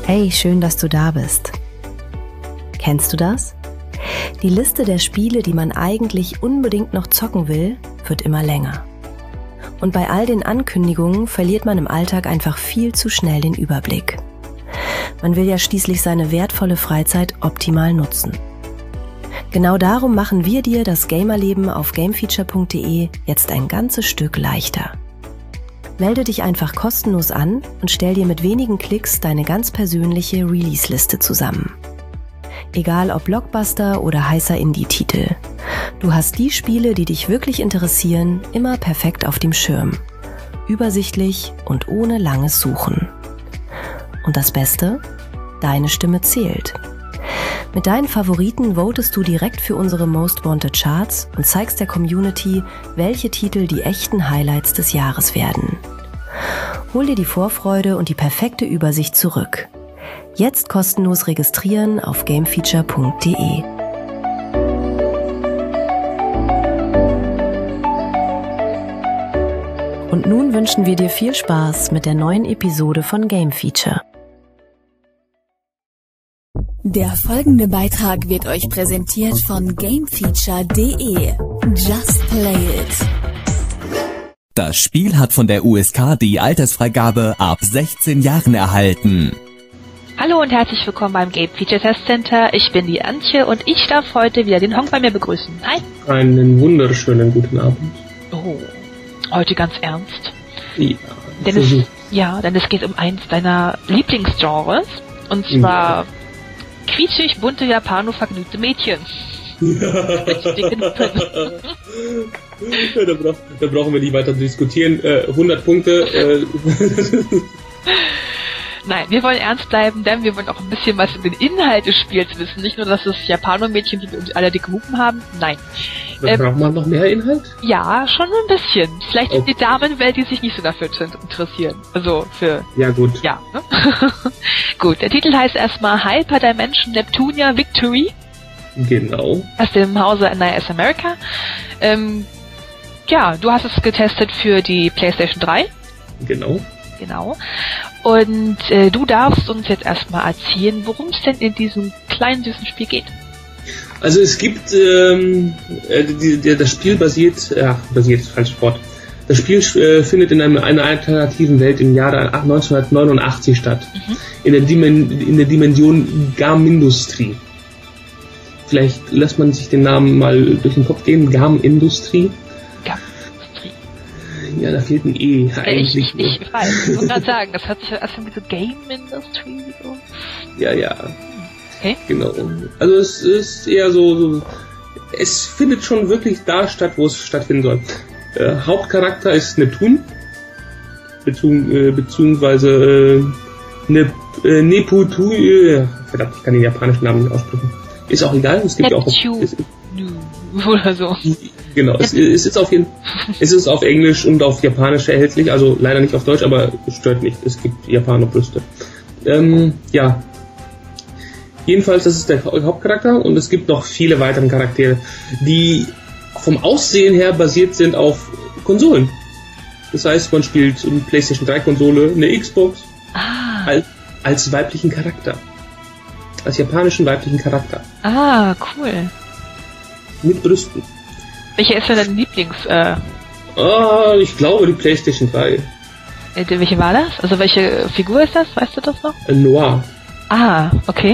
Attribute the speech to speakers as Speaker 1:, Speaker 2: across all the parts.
Speaker 1: Hey, schön, dass du da bist. Kennst du das? Die Liste der Spiele, die man eigentlich unbedingt noch zocken will, wird immer länger. Und bei all den Ankündigungen verliert man im Alltag einfach viel zu schnell den Überblick. Man will ja schließlich seine wertvolle Freizeit optimal nutzen. Genau darum machen wir dir das Gamerleben auf gamefeature.de jetzt ein ganzes Stück leichter. Melde dich einfach kostenlos an und stell dir mit wenigen Klicks deine ganz persönliche Release-Liste zusammen. Egal ob Blockbuster oder heißer Indie-Titel. Du hast die Spiele, die dich wirklich interessieren, immer perfekt auf dem Schirm. Übersichtlich und ohne langes Suchen. Und das Beste? Deine Stimme zählt. Mit deinen Favoriten votest du direkt für unsere Most Wanted Charts und zeigst der Community, welche Titel die echten Highlights des Jahres werden. Hol dir die Vorfreude und die perfekte Übersicht zurück. Jetzt kostenlos registrieren auf gamefeature.de. Und nun wünschen wir dir viel Spaß mit der neuen Episode von Game Feature.
Speaker 2: Der folgende Beitrag wird euch präsentiert von gamefeature.de. Just play it.
Speaker 3: Das Spiel hat von der USK die Altersfreigabe ab 16 Jahren erhalten.
Speaker 4: Hallo und herzlich willkommen beim Game Feature Test Center. Ich bin die Antje und ich darf heute wieder den Honk bei mir begrüßen. Hi.
Speaker 5: Einen wunderschönen guten Abend.
Speaker 4: Oh, heute ganz ernst.
Speaker 5: Ja.
Speaker 4: Denn es geht um eins deiner Lieblingsgenres. Und zwar quietschig, bunte, japano-vergnügte Mädchen.
Speaker 5: Ja. Da brauchen wir nicht weiter diskutieren. 100 Punkte.
Speaker 4: Nein, wir wollen ernst bleiben, denn wir wollen auch ein bisschen was über den Inhalt des Spiels wissen. Nicht nur, dass es Japano-Mädchen gibt und alle dicke Muppen haben. Nein.
Speaker 5: Braucht man noch mehr Inhalt?
Speaker 4: Ja, schon ein bisschen. Vielleicht die Damenwelt, die sich nicht so dafür interessieren. Also für...
Speaker 5: Ja, gut.
Speaker 4: Ja, ne? Gut, der Titel heißt erstmal Hyper Dimension Neptunia Victory.
Speaker 5: Genau.
Speaker 4: Aus dem Hause NIS America. Du hast es getestet für die PlayStation 3.
Speaker 5: Genau.
Speaker 4: Und du darfst uns jetzt erstmal erzählen, worum es denn in diesem kleinen süßen Spiel geht.
Speaker 5: Also es gibt, das Spiel basiert, falsches Wort. Das Spiel findet in einer alternativen Welt im Jahre 1989 statt. In der Dimension Garm-Industrie. Vielleicht lässt man sich den Namen mal durch den Kopf gehen. Garm-Industrie. Ja, da fehlt ein E eigentlich.
Speaker 4: Ich weiß, ich wollte gerade sagen, das hört sich erstmal wie so Game Industry. So.
Speaker 5: Ja.
Speaker 4: Okay.
Speaker 5: Genau. Also es ist eher so, es findet schon wirklich da statt, wo es stattfinden soll. Hauptcharakter ist Neptun, beziehungsweise Neputu, verdammt, ich kann den japanischen Namen nicht aussprechen. Ist auch egal, es gibt ja auch...
Speaker 4: Oder so.
Speaker 5: Genau, es ist auf Englisch und auf Japanisch erhältlich, also leider nicht auf Deutsch, aber es stört nicht, es gibt Japaner-Brüste. Jedenfalls, das ist der Hauptcharakter und es gibt noch viele weitere Charaktere, die vom Aussehen her basiert sind auf Konsolen. Das heißt, man spielt eine PlayStation 3 Konsole, eine Xbox, als weiblichen Charakter. Als japanischen weiblichen Charakter.
Speaker 4: Ah, cool.
Speaker 5: Mit Brüsten.
Speaker 4: Welcher ist denn dein Lieblings...
Speaker 5: ich glaube die PlayStation 3.
Speaker 4: Welche war das? Also welche Figur ist das? Weißt du das noch?
Speaker 5: Noir.
Speaker 4: Ah, okay.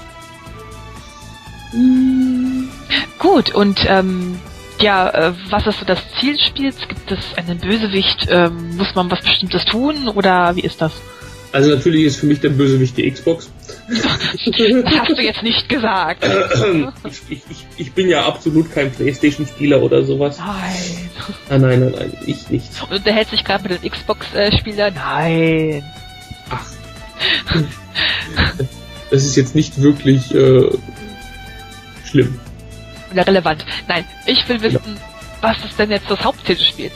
Speaker 4: Gut, und was ist so das Ziel des Spiels? Gibt es einen Bösewicht? Muss man was Bestimmtes tun? Oder wie ist das?
Speaker 5: Also natürlich ist für mich der Bösewicht die Xbox.
Speaker 4: Das hast du jetzt nicht gesagt.
Speaker 5: Ich bin ja absolut kein PlayStation-Spieler oder sowas.
Speaker 4: Nein.
Speaker 5: Nein, ich nicht.
Speaker 4: Und unterhält sich gerade mit dem Xbox-Spieler? Nein.
Speaker 5: Ach. Das ist jetzt nicht wirklich schlimm.
Speaker 4: Oder relevant. Nein, ich will wissen, was ist denn jetzt das Hauptziel des Spiels?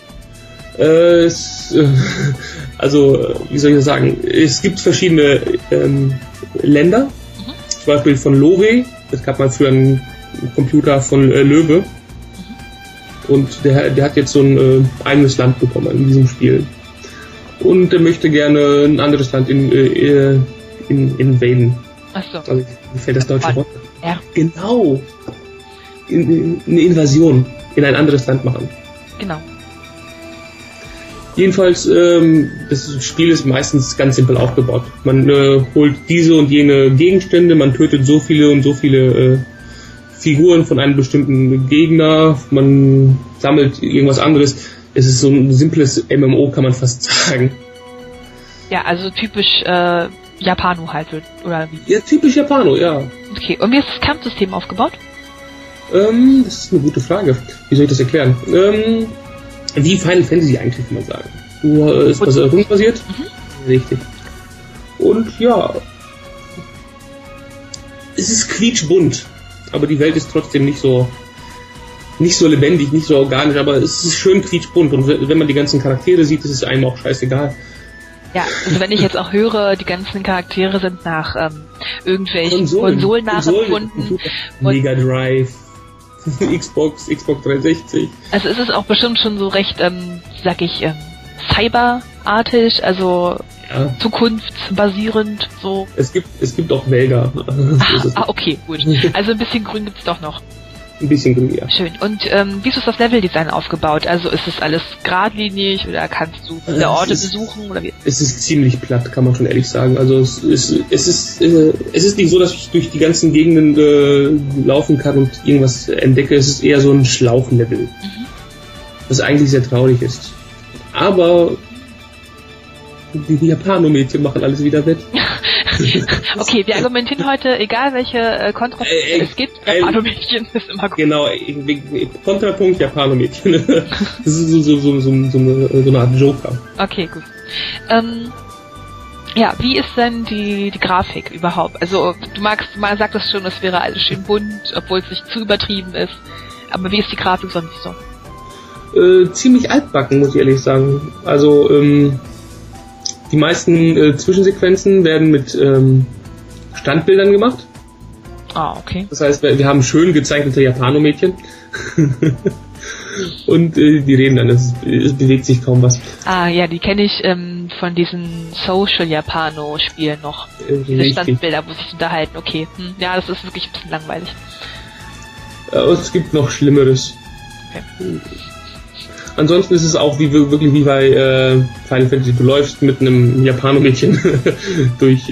Speaker 5: Wie soll ich das sagen? Es gibt verschiedene Länder, zum Beispiel von Lore. Es gab mal früher einen Computer von Löwe. Und der hat jetzt so ein eigenes Land bekommen in diesem Spiel. Und er möchte gerne ein anderes Land invaden.
Speaker 4: Achso.
Speaker 5: Also mir fällt das deutsche Wort.
Speaker 4: Ja.
Speaker 5: Genau. Eine Invasion in ein anderes Land machen.
Speaker 4: Genau.
Speaker 5: Jedenfalls, das Spiel ist meistens ganz simpel aufgebaut. Man holt diese und jene Gegenstände, man tötet so viele und so viele Figuren von einem bestimmten Gegner, man sammelt irgendwas anderes. Es ist so ein simples MMO, kann man fast sagen.
Speaker 4: Ja, also typisch Japano halt, oder wie?
Speaker 5: Ja, typisch Japano, ja.
Speaker 4: Okay, und wie ist das Kampfsystem aufgebaut?
Speaker 5: Das ist eine gute Frage. Wie soll ich das erklären? Wie Final Fantasy eigentlich, kann man sagen. Du ist das rundenbasiert? Richtig. Und ja, es ist quietschbunt, aber die Welt ist trotzdem nicht so lebendig, nicht so organisch, aber es ist schön quietschbunt und wenn man die ganzen Charaktere sieht, ist es einem auch scheißegal.
Speaker 4: Ja, also wenn ich jetzt auch höre, die ganzen Charaktere sind nach irgendwelchen Konsolen nachempfunden.
Speaker 5: Mega Drive, Xbox 360.
Speaker 4: Also es ist auch bestimmt schon so recht, cyberartig, also ja. Zukunftsbasierend, so.
Speaker 5: Es gibt auch Wälder.
Speaker 4: Okay, gut. Also ein bisschen grün gibt's doch noch.
Speaker 5: Ein bisschen grün, ja.
Speaker 4: Schön. Und wie ist das Leveldesign aufgebaut? Also ist es alles geradlinig oder kannst du viele Orte besuchen? Oder wie?
Speaker 5: Es ist ziemlich platt, kann man schon ehrlich sagen. Also es ist nicht so, dass ich durch die ganzen Gegenden laufen kann und irgendwas entdecke. Es ist eher so ein Schlauchlevel. Was eigentlich sehr traurig ist. Aber die Japano-Mädchen machen alles wieder wett.
Speaker 4: Okay, wir argumentieren heute, egal welche Kontrapunkte es gibt, Japano-Mädchen ist immer gut.
Speaker 5: Genau, Kontrapunkt Japano-Mädchen. Das ist so eine Art Joker.
Speaker 4: Okay, gut. Ja, wie ist denn die Grafik überhaupt? Also man sagt das schon, es wäre alles schön bunt, obwohl es nicht zu übertrieben ist. Aber wie ist die Grafik sonst so?
Speaker 5: Ziemlich altbacken, muss ich ehrlich sagen. Also, die meisten Zwischensequenzen werden mit Standbildern gemacht.
Speaker 4: Ah, okay.
Speaker 5: Das heißt, wir haben schön gezeichnete Japano-Mädchen. Und die reden dann, es bewegt sich kaum was.
Speaker 4: Ah, ja, die kenne ich von diesen Social-Japano-Spielen noch. Diese Standbilder, wo sich unterhalten. Okay, ja, das ist wirklich ein bisschen langweilig.
Speaker 5: Es gibt noch Schlimmeres.
Speaker 4: Okay.
Speaker 5: Ansonsten ist es auch wirklich wie bei Final Fantasy. Du läufst mit einem Japano-Mädchen durch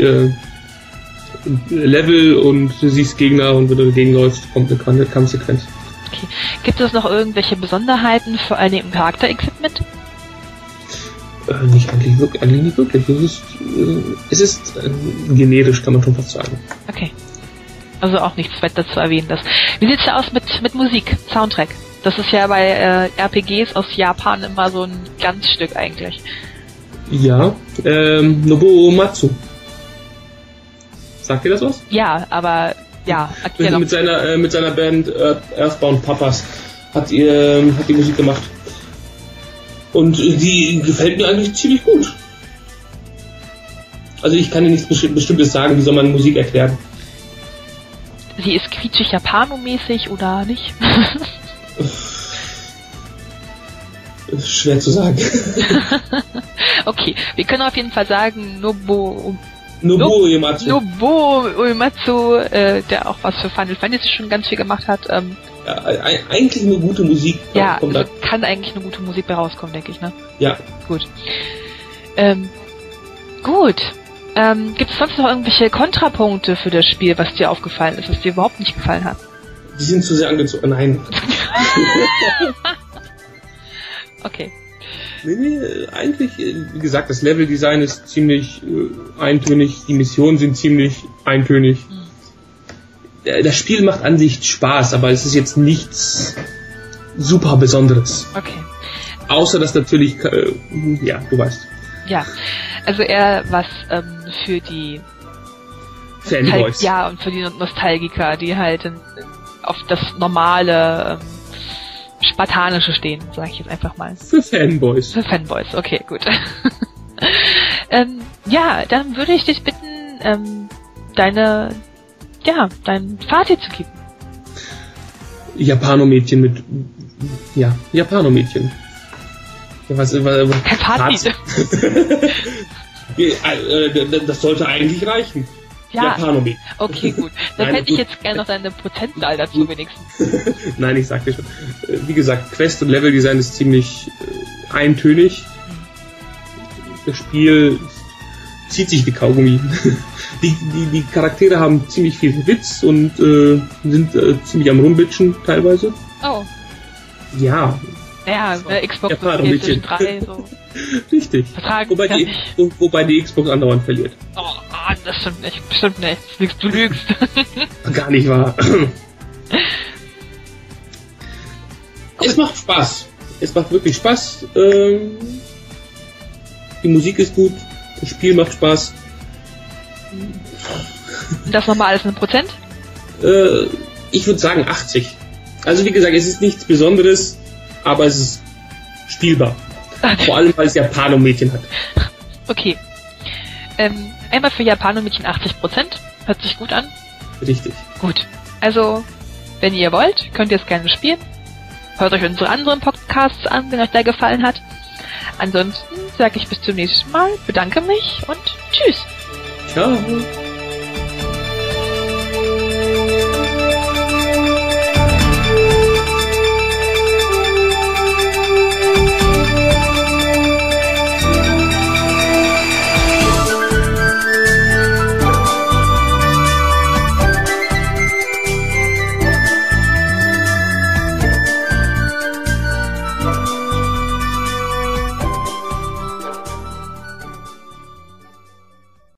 Speaker 5: Level und du siehst Gegner und wenn du dagegen läufst, kommt eine Kampfsequenz.
Speaker 4: Okay. Gibt es noch irgendwelche Besonderheiten, vor allem im Charakter-Equipment?
Speaker 5: Eigentlich nicht wirklich. Es ist generisch, kann man schon fast sagen.
Speaker 4: Okay. Also auch nichts weiter zu erwähnen. Wie sieht's da aus mit Musik, Soundtrack? Das ist ja bei RPGs aus Japan immer so ein Glanzstück eigentlich.
Speaker 5: Ja, Nobuo Uematsu. Sagt ihr das was?
Speaker 4: Ja, aber ja.
Speaker 5: Mit seiner Band Earthbound Papas hat die Musik gemacht. Und die gefällt mir eigentlich ziemlich gut. Also ich kann dir nichts Bestimmtes sagen, wie soll man Musik erklären.
Speaker 4: Sie ist quietschig Japano-mäßig oder nicht?
Speaker 5: Schwer zu sagen.
Speaker 4: Okay, wir können auf jeden Fall sagen, Nobuo Uematsu, der auch was für Final Fantasy schon ganz viel gemacht hat. Ja,
Speaker 5: eigentlich eine gute Musik.
Speaker 4: Ja, also kann eigentlich eine gute Musik bei rauskommen, denke ich, ne?
Speaker 5: Ja.
Speaker 4: Gut. Gut. Gibt es sonst noch irgendwelche Kontrapunkte für das Spiel, was dir aufgefallen ist, was dir überhaupt nicht gefallen hat?
Speaker 5: Die sind zu sehr angezogen. Nein.
Speaker 4: Okay.
Speaker 5: Nee, eigentlich, wie gesagt, das Leveldesign ist ziemlich eintönig, die Missionen sind ziemlich eintönig. Das Spiel macht an sich Spaß, aber es ist jetzt nichts super Besonderes.
Speaker 4: Okay.
Speaker 5: Außer, dass natürlich, ja, du weißt.
Speaker 4: Ja, also eher was für die
Speaker 5: Fanboys.
Speaker 4: Ja, und für die Nostalgiker, die halt auf das normale Spartanische stehen, sage ich jetzt einfach mal.
Speaker 5: Für Fanboys.
Speaker 4: Für Fanboys, okay, gut. Ja, dann würde ich dich bitten, dein Fazit zu geben.
Speaker 5: Japano-Mädchen mit... Ja, Japano-Mädchen.
Speaker 4: Kein Fazit.
Speaker 5: Das sollte eigentlich reichen.
Speaker 4: Ja.
Speaker 5: Japanomet.
Speaker 4: Okay, gut. Dann hätte ich jetzt gerne noch deine Prozentzahl dazu wenigstens.
Speaker 5: Nein, ich sagte schon. Wie gesagt, Quest und Leveldesign ist ziemlich eintönig. Das Spiel zieht sich wie Kaugummi. Die Charaktere haben ziemlich viel Witz und sind ziemlich am Rumbitschen teilweise.
Speaker 4: Oh.
Speaker 5: Ja.
Speaker 4: Ja, Xbox PlayStation 3, so.
Speaker 5: Richtig. Wobei die Xbox andauernd verliert.
Speaker 4: Oh, das stimmt nicht. Bestimmt nicht. Du lügst.
Speaker 5: Gar nicht wahr. Es macht Spaß. Es macht wirklich Spaß. Die Musik ist gut. Das Spiel macht Spaß.
Speaker 4: Und das nochmal alles in Prozent?
Speaker 5: Ich würde sagen 80. Also wie gesagt, es ist nichts Besonderes, aber es ist spielbar. Vor allem, weil es Japanomädchen hat.
Speaker 4: Okay. Einmal für Japanomädchen 80%. Hört sich gut an.
Speaker 5: Richtig.
Speaker 4: Gut. Also, wenn ihr wollt, könnt ihr es gerne spielen. Hört euch unsere anderen Podcasts an, wenn euch der gefallen hat. Ansonsten sage ich bis zum nächsten Mal, bedanke mich und tschüss.
Speaker 5: Ciao.